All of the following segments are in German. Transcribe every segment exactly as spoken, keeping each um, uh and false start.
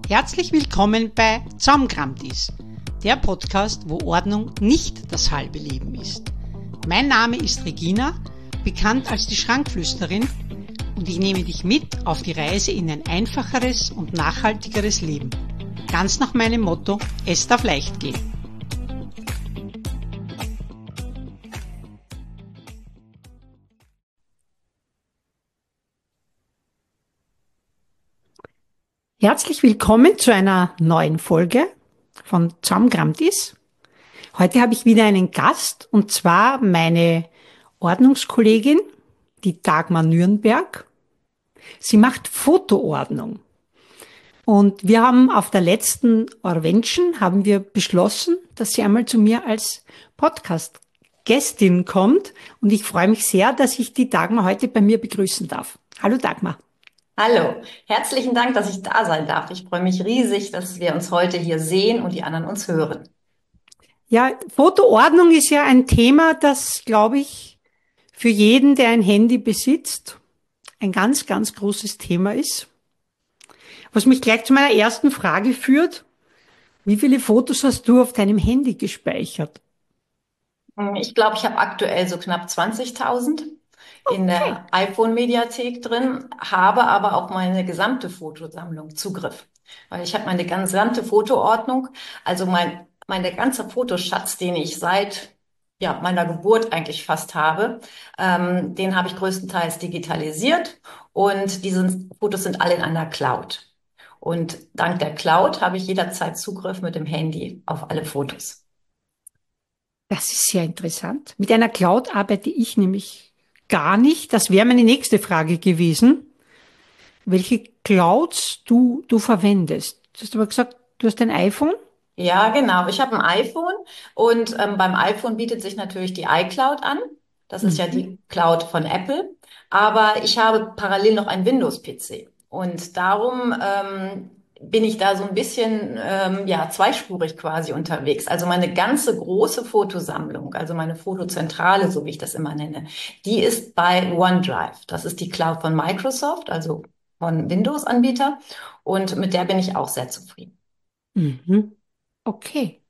Herzlich willkommen bei Zaumkramtis, der Podcast, wo Ordnung nicht das halbe Leben ist. Mein Name ist Regina, bekannt als die Schrankflüsterin, und ich nehme dich mit auf die Reise in ein einfacheres und nachhaltigeres Leben. Ganz nach meinem Motto, es darf leicht gehen. Herzlich willkommen zu einer neuen Folge von Zaumkramtis. Heute habe ich wieder einen Gast, und zwar meine Ordnungskollegin, die Dagmar Nürnberg. Sie macht Fotoordnung. Und wir haben auf der letzten Orvention haben wir beschlossen, dass sie einmal zu mir als Podcast-Gästin kommt. Und ich freue mich sehr, dass ich die Dagmar heute bei mir begrüßen darf. Hallo Dagmar. Hallo, herzlichen Dank, dass ich da sein darf. Ich freue mich riesig, dass wir uns heute hier sehen und die anderen uns hören. Ja, Fotoordnung ist ja ein Thema, das, glaube ich, für jeden, der ein Handy besitzt, ein ganz, ganz großes Thema ist. Was mich gleich zu meiner ersten Frage führt: Wie viele Fotos hast du auf deinem Handy gespeichert? Ich glaube, ich habe aktuell so knapp zwanzigtausend in Okay. der iPhone-Mediathek drin, habe aber auf meine gesamte Fotosammlung Zugriff, weil ich habe meine gesamte Fotoordnung, also mein, mein der ganze Fotoschatz, den ich seit ja, meiner Geburt eigentlich fast habe, ähm, den habe ich größtenteils digitalisiert und diese Fotos sind alle in einer Cloud. Und dank der Cloud habe ich jederzeit Zugriff mit dem Handy auf alle Fotos. Das ist sehr interessant. Mit einer Cloud arbeite ich nämlich gar nicht. Das wäre meine nächste Frage gewesen, welche Clouds du, du verwendest. Du hast aber gesagt, du hast ein iPhone? Ja, genau. Ich habe ein iPhone und ähm, beim iPhone bietet sich natürlich die iCloud an. Das ist ja Mhm. die Cloud von Apple. Aber ich habe parallel noch einen Windows-P C. Und darum ähm, bin ich da so ein bisschen ähm, ja zweispurig quasi unterwegs. Also meine ganze große Fotosammlung, also meine Fotozentrale, so wie ich das immer nenne, die ist bei OneDrive. Das ist die Cloud von Microsoft, also von Windows-Anbieter. Und mit der bin ich auch sehr zufrieden. Mhm. Okay.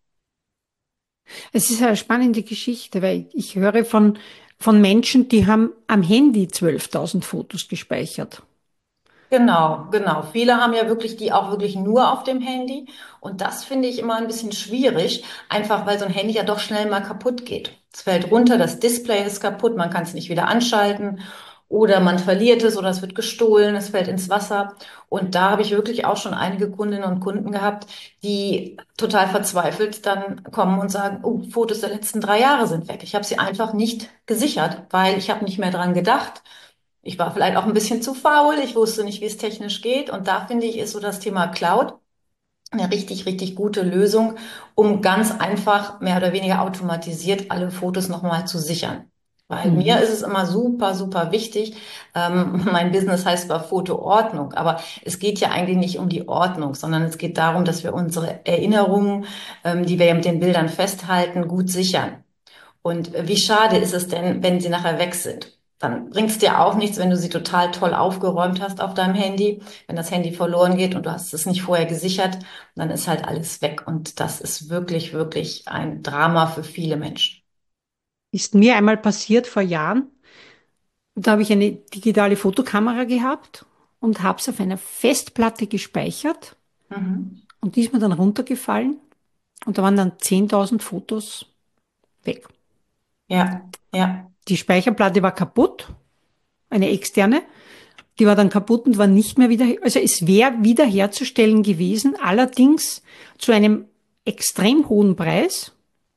Es ist eine spannende Geschichte, weil ich höre von, von Menschen, die haben am Handy zwölftausend Fotos gespeichert. Genau, genau. Viele haben ja wirklich die auch wirklich nur auf dem Handy. Und das finde ich immer ein bisschen schwierig, einfach weil so ein Handy ja doch schnell mal kaputt geht. Es fällt runter, das Display ist kaputt, man kann es nicht wieder anschalten oder man verliert es oder es wird gestohlen, es fällt ins Wasser. Und da habe ich wirklich auch schon einige Kundinnen und Kunden gehabt, die total verzweifelt dann kommen und sagen, oh, Fotos der letzten drei Jahre sind weg. Ich habe sie einfach nicht gesichert, weil ich habe nicht mehr dran gedacht. Ich war vielleicht auch ein bisschen zu faul. Ich wusste nicht, wie es technisch geht. Und da finde ich, ist so das Thema Cloud eine richtig, richtig gute Lösung, um ganz einfach, mehr oder weniger automatisiert alle Fotos nochmal zu sichern. Weil mir Mhm. ist es immer super, super wichtig. Ähm, mein Business heißt zwar Fotoordnung, aber es geht ja eigentlich nicht um die Ordnung, sondern es geht darum, dass wir unsere Erinnerungen, ähm, die wir ja mit den Bildern festhalten, gut sichern. Und wie schade ist es denn, wenn sie nachher weg sind? Dann bringt es dir auch nichts, wenn du sie total toll aufgeräumt hast auf deinem Handy. Wenn das Handy verloren geht und du hast es nicht vorher gesichert, dann ist halt alles weg. Und das ist wirklich, wirklich ein Drama für viele Menschen. Ist mir einmal passiert vor Jahren. Da habe ich eine digitale Fotokamera gehabt und habe es auf einer Festplatte gespeichert, Mhm. und die ist mir dann runtergefallen, und da waren dann zehntausend Fotos weg. Ja, ja, Die Speicherplatte war kaputt, eine externe, die war dann kaputt und war nicht mehr wieder, also es wäre wiederherzustellen gewesen, allerdings zu einem extrem hohen Preis,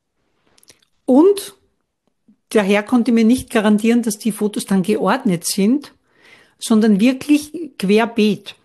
und daher konnte mir nicht garantieren, dass die Fotos dann geordnet sind, sondern wirklich querbeet.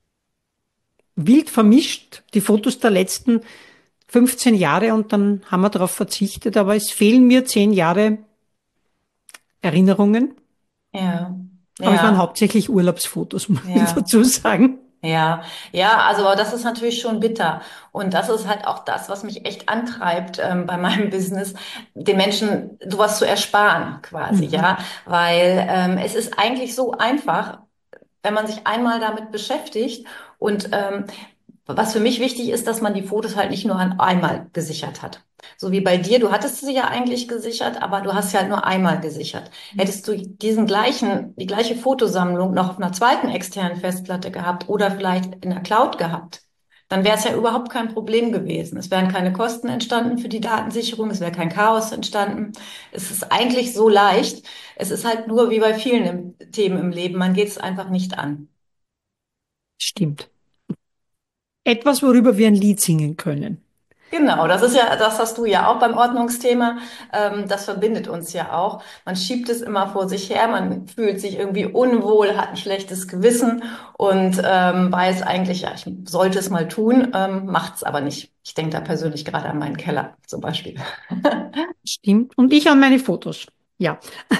Wild vermischt, die Fotos der letzten fünfzehn Jahre, und dann haben wir darauf verzichtet, aber es fehlen mir zehn Jahre Erinnerungen, ja, aber es waren ja, hauptsächlich Urlaubsfotos, muss ich ja. dazu sagen. Ja, ja, also aber das ist natürlich schon bitter. Und das ist halt auch das, was mich echt antreibt ähm, bei meinem Business, den Menschen sowas zu ersparen quasi, Mhm. ja. Weil ähm, es ist eigentlich so einfach, wenn man sich einmal damit beschäftigt und ähm, Was für mich wichtig ist, dass man die Fotos halt nicht nur an einmal gesichert hat. So wie bei dir, du hattest sie ja eigentlich gesichert, aber du hast sie halt nur einmal gesichert. Hättest du diesen gleichen, die gleiche Fotosammlung noch auf einer zweiten externen Festplatte gehabt oder vielleicht in der Cloud gehabt, dann wäre es ja überhaupt kein Problem gewesen. Es wären keine Kosten entstanden für die Datensicherung, es wäre kein Chaos entstanden. Es ist eigentlich so leicht. Es ist halt nur wie bei vielen im, Themen im Leben, man geht es einfach nicht an. Stimmt. Etwas, worüber wir ein Lied singen können. Genau, das ist ja, das hast du ja auch beim Ordnungsthema. Ähm, das verbindet uns ja auch. Man schiebt es immer vor sich her, man fühlt sich irgendwie unwohl, hat ein schlechtes Gewissen und ähm, weiß eigentlich, ja, ich sollte es mal tun, ähm, macht es aber nicht. Ich denke da persönlich gerade an meinen Keller zum Beispiel. Stimmt. Und ich an meine Fotos. Ja.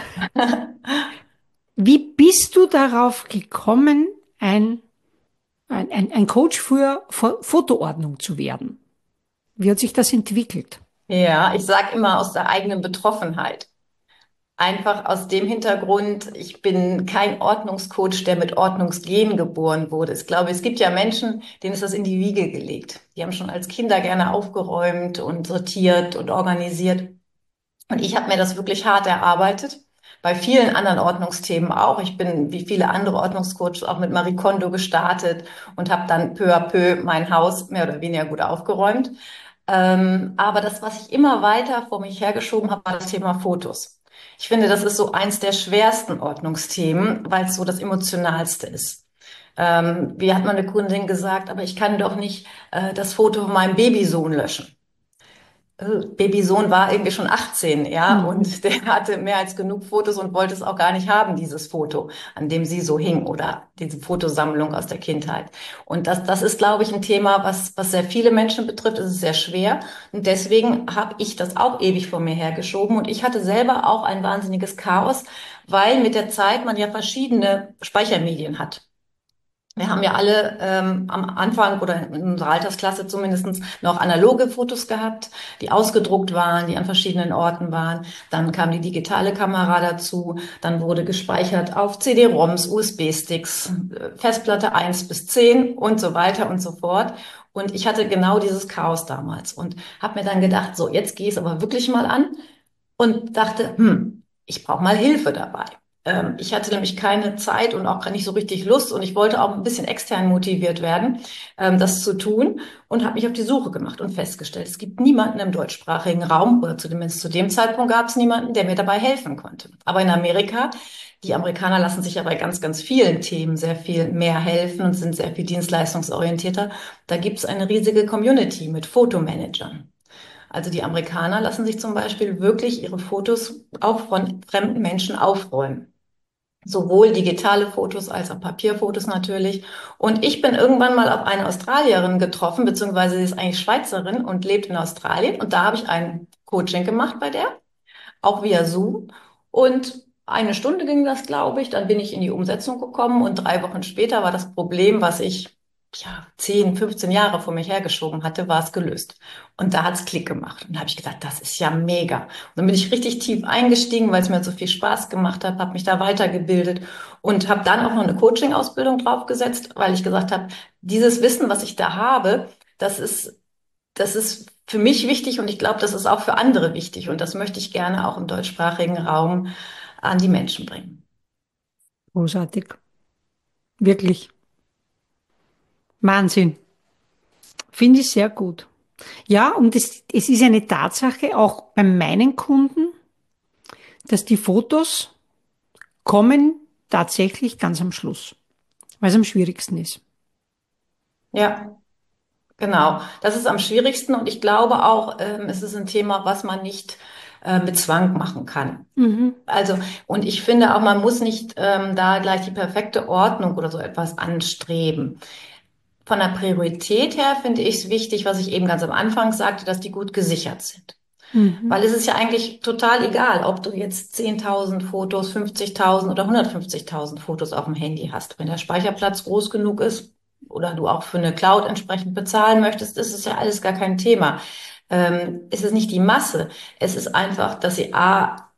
Wie bist du darauf gekommen, ein, ein, ein ein Coach für Fo- Fotoordnung zu werden? Wie hat sich das entwickelt? Ja, ich sage immer aus der eigenen Betroffenheit. Einfach aus dem Hintergrund, ich bin kein Ordnungscoach, der mit Ordnungsgen geboren wurde. Ich glaube, es gibt ja Menschen, denen ist das in die Wiege gelegt. Die haben schon als Kinder gerne aufgeräumt und sortiert und organisiert. Und ich habe mir das wirklich hart erarbeitet. Bei vielen anderen Ordnungsthemen auch. Ich bin wie viele andere Ordnungscoaches auch mit Marie Kondo gestartet und habe dann peu à peu mein Haus mehr oder weniger gut aufgeräumt. Ähm, aber das, was ich immer weiter vor mich hergeschoben habe, war das Thema Fotos. Ich finde, das ist so eins der schwersten Ordnungsthemen, weil es so das Emotionalste ist. Ähm, wie hat meine Kundin gesagt, aber ich kann doch nicht äh, das Foto von meinem Babysohn löschen. äh, Babysohn war irgendwie schon achtzehn, ja, Mhm. und der hatte mehr als genug Fotos und wollte es auch gar nicht haben, dieses Foto, an dem sie so hing oder diese Fotosammlung aus der Kindheit. Und das, das ist, glaube ich, ein Thema, was, was sehr viele Menschen betrifft. Es ist sehr schwer. Und deswegen habe ich das auch ewig vor mir hergeschoben. Und ich hatte selber auch ein wahnsinniges Chaos, weil mit der Zeit man ja verschiedene Speichermedien hat. Wir haben ja alle ähm, am Anfang oder in unserer Altersklasse zumindest noch analoge Fotos gehabt, die ausgedruckt waren, die an verschiedenen Orten waren. Dann kam die digitale Kamera dazu. Dann wurde gespeichert auf C D-ROMs, U S B-Sticks, äh, Festplatte eins bis zehn und so weiter und so fort. Und ich hatte genau dieses Chaos damals und habe mir dann gedacht, so, jetzt gehe ich es aber wirklich mal an und dachte, hm, ich brauche mal Hilfe dabei. Ähm, ich hatte nämlich keine Zeit und auch nicht so richtig Lust und ich wollte auch ein bisschen extern motiviert werden, ähm, das zu tun und habe mich auf die Suche gemacht und festgestellt, es gibt niemanden im deutschsprachigen Raum oder zumindest zu dem Zeitpunkt gab es niemanden, der mir dabei helfen konnte. Aber in Amerika, die Amerikaner lassen sich ja bei ganz, ganz vielen Themen sehr viel mehr helfen und sind sehr viel dienstleistungsorientierter. Da gibt es eine riesige Community mit Fotomanagern. Also die Amerikaner lassen sich zum Beispiel wirklich ihre Fotos auch von fremden Menschen aufräumen. Sowohl digitale Fotos als auch Papierfotos natürlich. Und ich bin irgendwann mal auf eine Australierin getroffen, beziehungsweise sie ist eigentlich Schweizerin und lebt in Australien. Und da habe ich ein Coaching gemacht bei der, auch via Zoom. Und eine Stunde ging das, glaube ich. Dann bin ich in die Umsetzung gekommen und drei Wochen später war das Problem, was ich ja zehn, fünfzehn Jahre vor mir hergeschoben hatte, war es gelöst. Und da hat es Klick gemacht. Und da habe ich gedacht, das ist ja mega. Und dann bin ich richtig tief eingestiegen, weil es mir so viel Spaß gemacht hat, habe mich da weitergebildet und habe dann auch noch eine Coaching-Ausbildung draufgesetzt, weil ich gesagt habe, dieses Wissen, was ich da habe, das ist das ist für mich wichtig und ich glaube, das ist auch für andere wichtig. Und das möchte ich gerne auch im deutschsprachigen Raum an die Menschen bringen. Großartig. Wirklich. Wahnsinn. Finde ich sehr gut. Ja, und es, es ist eine Tatsache, auch bei meinen Kunden, dass die Fotos kommen tatsächlich ganz am Schluss, weil es am schwierigsten ist. Ja, genau. Das ist am schwierigsten und ich glaube auch, ähm, es ist ein Thema, was man nicht äh, mit Zwang machen kann. Mhm. Also, und ich finde auch, man muss nicht ähm, da gleich die perfekte Ordnung oder so etwas anstreben. Von der Priorität her finde ich es wichtig, was ich eben ganz am Anfang sagte, dass die gut gesichert sind. Mhm. Weil es ist ja eigentlich total egal, ob du jetzt zehntausend Fotos, fünfzigtausend oder hundertfünfzigtausend Fotos auf dem Handy hast. Wenn der Speicherplatz groß genug ist oder du auch für eine Cloud entsprechend bezahlen möchtest, ist es ja alles gar kein Thema. Ähm, es ist nicht die Masse. Es ist einfach, dass sie A,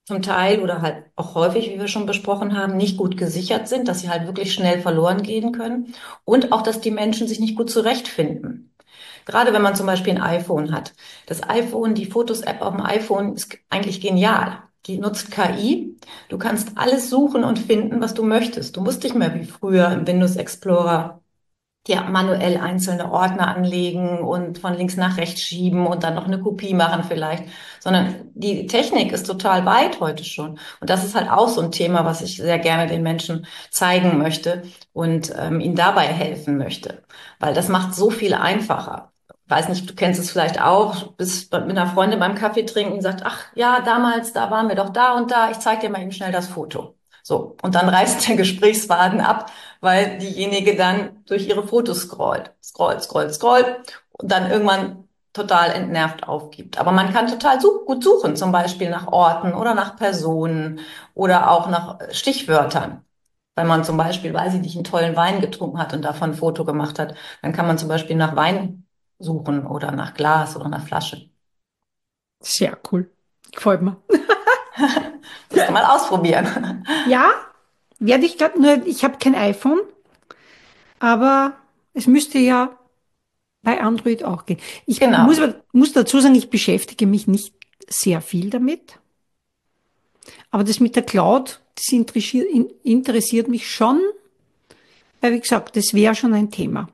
zum Teil oder halt auch häufig, wie wir schon besprochen haben, nicht gut gesichert sind, dass sie halt wirklich schnell verloren gehen können und auch, dass die Menschen sich nicht gut zurechtfinden. Gerade wenn man zum Beispiel ein iPhone hat. Das iPhone, die Fotos-App auf dem iPhone ist eigentlich genial. Die nutzt K I. Du kannst alles suchen und finden, was du möchtest. Du musst nicht mehr wie früher im Windows Explorer ja, manuell einzelne Ordner anlegen und von links nach rechts schieben und dann noch eine Kopie machen vielleicht, sondern die Technik ist total weit heute schon. Und das ist halt auch so ein Thema, was ich sehr gerne den Menschen zeigen möchte und ähm, ihnen dabei helfen möchte, weil das macht so viel einfacher. Weiß nicht, du kennst es vielleicht auch, bist mit einer Freundin beim Kaffee trinken und sagt, ach ja, damals, da waren wir doch da und da, ich zeig dir mal eben schnell das Foto. So, und dann reißt der Gesprächsfaden ab, weil diejenige dann durch ihre Fotos scrollt, scrollt, scrollt, scrollt und dann irgendwann total entnervt aufgibt. Aber man kann total su gut suchen, zum Beispiel nach Orten oder nach Personen oder auch nach Stichwörtern. Wenn man zum Beispiel, weiß ich nicht, einen tollen Wein getrunken hat und davon ein Foto gemacht hat, dann kann man zum Beispiel nach Wein suchen oder nach Glas oder nach Flasche. Sehr cool. Gefällt mir. Musst du mal ausprobieren. Ja, werde ich gerade, nur ich habe kein iPhone, aber es müsste ja bei Android auch gehen. Ich muss, Genau. aber- muss dazu sagen, ich beschäftige mich nicht sehr viel damit, aber das mit der Cloud, das interessiert, in- interessiert mich schon, weil wie gesagt, das wäre schon ein Thema,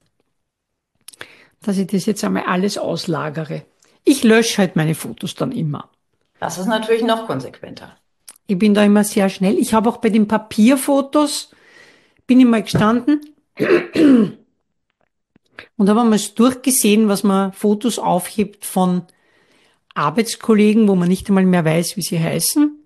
dass ich das jetzt einmal alles auslagere. Ich lösche halt meine Fotos dann immer. Das ist natürlich noch konsequenter. Ich bin da immer sehr schnell. Ich habe auch bei den Papierfotos, bin ich mal gestanden und habe einmal durchgesehen, was man Fotos aufhebt von Arbeitskollegen, wo man nicht einmal mehr weiß, wie sie heißen.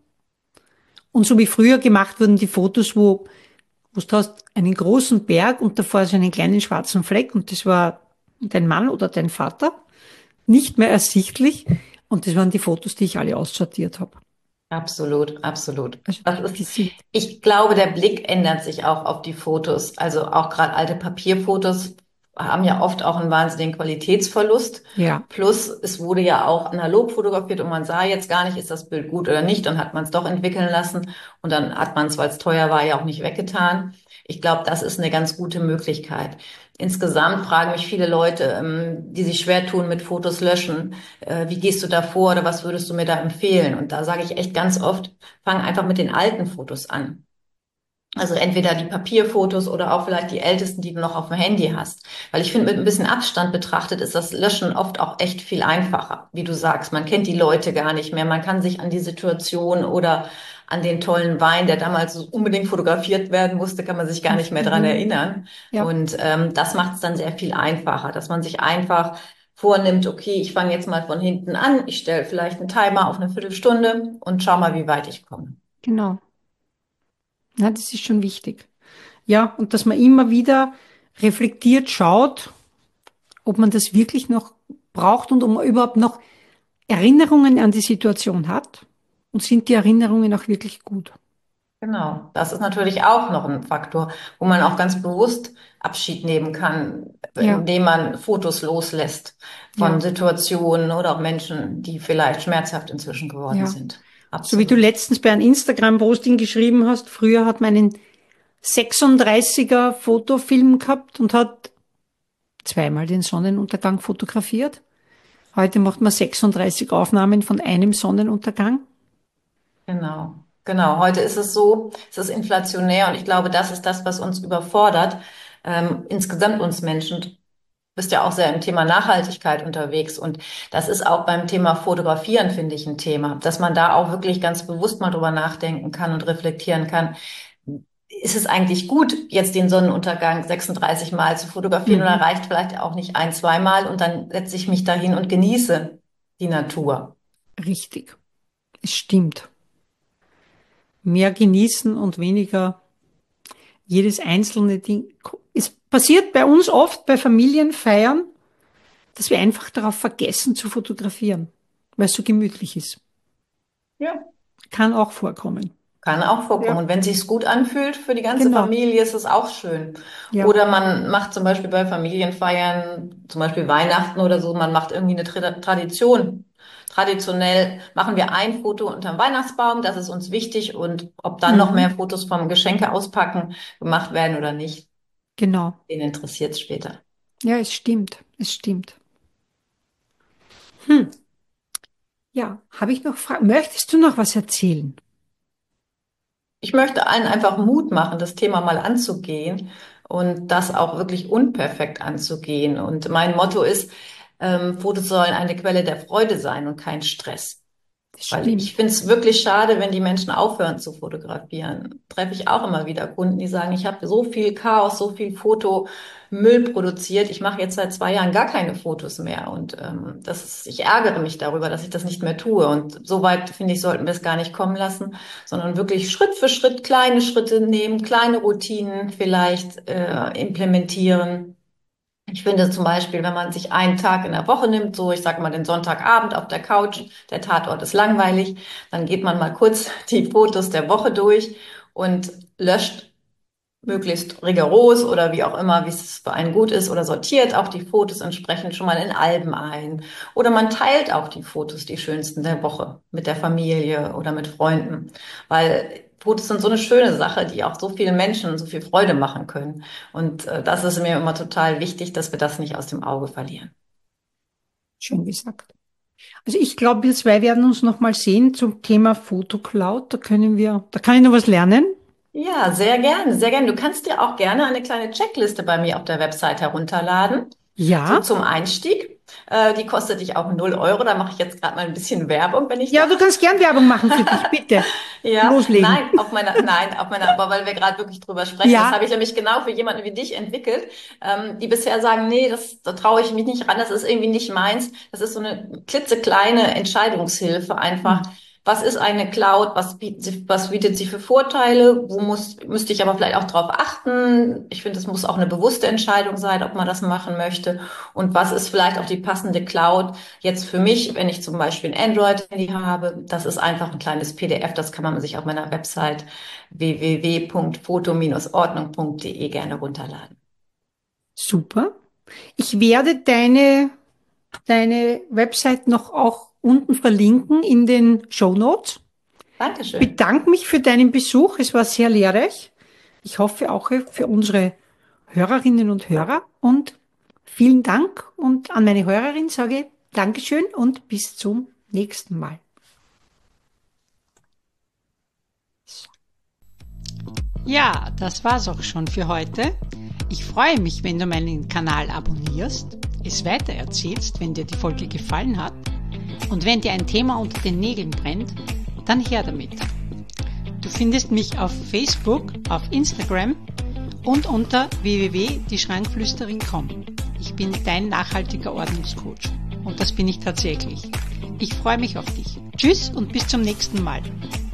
Und so wie früher gemacht wurden die Fotos, wo, wo du hast einen großen Berg und davor so einen kleinen schwarzen Fleck und das war dein Mann oder dein Vater, nicht mehr ersichtlich. Und das waren die Fotos, die ich alle aussortiert habe. Absolut, absolut. Also Das ist, die sind, ich glaube, der Blick ändert sich auch auf die Fotos. Also auch gerade alte Papierfotos haben ja oft auch einen wahnsinnigen Qualitätsverlust. ja, Plus, es wurde ja auch analog fotografiert und man sah jetzt gar nicht, ist das Bild gut oder nicht. Dann hat man es doch entwickeln lassen und dann hat man es, weil es teuer war, ja auch nicht weggetan. Ich glaube, das ist eine ganz gute Möglichkeit. Insgesamt fragen mich viele Leute, ähm, die sich schwer tun mit Fotos löschen, äh, wie gehst du da vor oder was würdest du mir da empfehlen? Und da sage ich echt ganz oft, fang einfach mit den alten Fotos an. Also entweder die Papierfotos oder auch vielleicht die ältesten, die du noch auf dem Handy hast. Weil ich finde, mit ein bisschen Abstand betrachtet ist das Löschen oft auch echt viel einfacher. Wie du sagst, man kennt die Leute gar nicht mehr. Man kann sich an die Situation oder an den tollen Wein, der damals unbedingt fotografiert werden musste, kann man sich gar nicht mehr dran erinnern. ja, Und ähm, das macht es dann sehr viel einfacher, dass man sich einfach vornimmt, okay, ich fange jetzt mal von hinten an, ich stelle vielleicht einen Timer auf eine Viertelstunde und schau mal, wie weit ich komme. genau. Ja, das ist schon wichtig. Ja, und dass man immer wieder reflektiert schaut, ob man das wirklich noch braucht und ob man überhaupt noch Erinnerungen an die Situation hat. Und sind die Erinnerungen auch wirklich gut? Genau, das ist natürlich auch noch ein Faktor, wo man auch ganz bewusst Abschied nehmen kann, Ja, indem man Fotos loslässt von ja, Situationen oder auch Menschen, die vielleicht schmerzhaft inzwischen geworden ja. sind. So wie du Absolut. letztens bei einem Instagram-Posting geschrieben hast, früher hat man einen sechsunddreißiger Fotofilm gehabt und hat zweimal den Sonnenuntergang fotografiert. Heute macht man sechsunddreißig Aufnahmen von einem Sonnenuntergang. Genau. Genau. Heute ist es so, es ist inflationär und ich glaube, das ist das, was uns überfordert, ähm, insgesamt uns Menschen. Du bist ja auch sehr im Thema Nachhaltigkeit unterwegs und das ist auch beim Thema Fotografieren, finde ich, ein Thema, dass man da auch wirklich ganz bewusst mal drüber nachdenken kann und reflektieren kann. Ist es eigentlich gut, jetzt den Sonnenuntergang sechsunddreißig Mal zu fotografieren oder Mhm. reicht vielleicht auch nicht ein, zwei Mal und dann setze ich mich dahin und genieße die Natur? Richtig. Es stimmt. Mehr genießen und weniger jedes einzelne Ding. Es passiert bei uns oft bei Familienfeiern, dass wir einfach darauf vergessen zu fotografieren, weil es so gemütlich ist. Ja. Kann auch vorkommen. Kann auch vorkommen. Ja, Und wenn sich's gut anfühlt für die ganze genau. Familie, ist es auch schön. Ja, Oder man macht zum Beispiel bei Familienfeiern, zum Beispiel Weihnachten oder so, man macht irgendwie eine Tra Tradition. Traditionell machen wir ein Foto unterm Weihnachtsbaum, das ist uns wichtig und ob dann noch Mhm. mehr Fotos vom Geschenke auspacken gemacht werden oder nicht, Genau. den interessiert es später. Ja, es stimmt. Es stimmt. Hm. Ja, habe ich noch Fragen? Möchtest du noch was erzählen? Ich möchte allen einfach Mut machen, das Thema mal anzugehen und das auch wirklich unperfekt anzugehen. Und mein Motto ist, ähm, Fotos sollen eine Quelle der Freude sein und kein Stress. Das Weil ich stimmt. finde es wirklich schade, wenn die Menschen aufhören zu fotografieren. Treffe ich auch immer wieder Kunden, die sagen, ich habe so viel Chaos, so viel Fotomüll produziert. Ich mache jetzt seit zwei Jahren gar keine Fotos mehr. Und ähm, das ist, ich ärgere mich darüber, dass ich das nicht mehr tue. Und so weit, finde ich, sollten wir es gar nicht kommen lassen, sondern wirklich Schritt für Schritt kleine Schritte nehmen, kleine Routinen vielleicht äh, implementieren. Ich finde zum Beispiel, wenn man sich einen Tag in der Woche nimmt, so ich sage mal den Sonntagabend auf der Couch, der Tatort ist langweilig, dann geht man mal kurz die Fotos der Woche durch und löscht möglichst rigoros oder wie auch immer, wie es für einen gut ist oder sortiert auch die Fotos entsprechend schon mal in Alben ein. Oder man teilt auch die Fotos, die schönsten der Woche mit der Familie oder mit Freunden, weil Fotos sind so eine schöne Sache, die auch so vielen Menschen so viel Freude machen können. Und äh, das ist mir immer total wichtig, dass wir das nicht aus dem Auge verlieren. Schön gesagt. Also ich glaube, wir zwei werden uns noch mal sehen zum Thema Fotocloud. Da können wir, da kann ich noch was lernen. Ja, sehr gerne, sehr gerne. Du kannst dir auch gerne eine kleine Checkliste bei mir auf der Website herunterladen. So Ja. zum Einstieg. Äh, die kostet dich auch null Euro. Da mache ich jetzt gerade mal ein bisschen Werbung, wenn ich Ja, du darf. kannst gern Werbung machen für dich, bitte. Ja, Loslegen. nein, auf meiner, nein, auf meiner, aber weil wir gerade wirklich drüber sprechen. Das Ja, habe ich nämlich genau für jemanden wie dich entwickelt, ähm, die bisher sagen, nee, das, da traue ich mich nicht ran, das ist irgendwie nicht meins. Das ist so eine klitzekleine Entscheidungshilfe einfach. Was ist eine Cloud? Was bietet sie, was bietet sie für Vorteile? Wo muss, müsste ich aber vielleicht auch drauf achten? Ich finde, es muss auch eine bewusste Entscheidung sein, ob man das machen möchte. Und was ist vielleicht auch die passende Cloud jetzt für mich, wenn ich zum Beispiel ein Android-Handy habe? Das ist einfach ein kleines P D F, das kann man sich auf meiner Website w w w punkt foto ordnung punkt de gerne runterladen. super. Ich werde deine, deine Website noch auch unten verlinken in den Show Notes. Dankeschön. Bedanke mich für deinen Besuch. Es war sehr lehrreich. Ich hoffe auch für unsere Hörerinnen und Hörer. Und vielen Dank. Und an meine Hörerin sage ich Dankeschön und bis zum nächsten Mal. Ja, das war's auch schon für heute. Ich freue mich, wenn du meinen Kanal abonnierst, es weitererzählst, wenn dir die Folge gefallen hat. Und wenn dir ein Thema unter den Nägeln brennt, dann her damit. Du findest mich auf Facebook, auf Instagram und unter w w w punkt die schrankflüsterin punkt com. Ich bin dein nachhaltiger Ordnungscoach und das bin ich tatsächlich. Ich freue mich auf dich. Tschüss und bis zum nächsten Mal.